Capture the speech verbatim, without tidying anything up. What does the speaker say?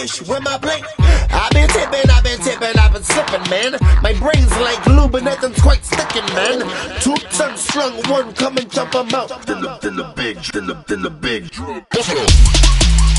bitch, where my blink? I've been tipping, I've been tipping, I've been slipping, man. My brain's like glue, but nothing's quite sticking, man. Two tons strung, one come and jump 'em out. Then the, then the big, then the, then the big.